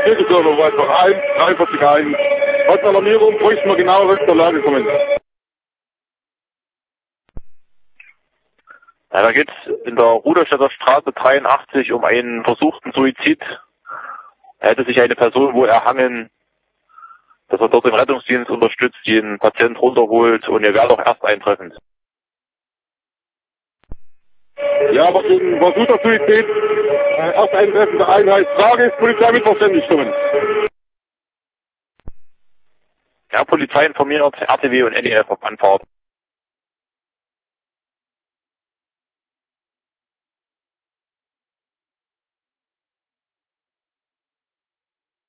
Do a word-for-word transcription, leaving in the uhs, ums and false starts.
Kirchenserver weiter eins, dreiundvierzig eins. Als Alarmierung bräuchten wir genaueres zur Lage kommen. Ja, da geht es in der Ruderstädter Straße dreiundachtzig um einen versuchten Suizid. Da hätte sich eine Person wohl erhangen, dass er dort den Rettungsdienst unterstützt, den Patienten runterholt und ihr wäre doch erst eintreffend. Ja, aber gegen versuchter Suizid, äh, erst Eintreffen der Einheit, Frage ist Polizei mit Verständigung. Ja, Polizei informiert, R T W und N E F auf Anfahrt.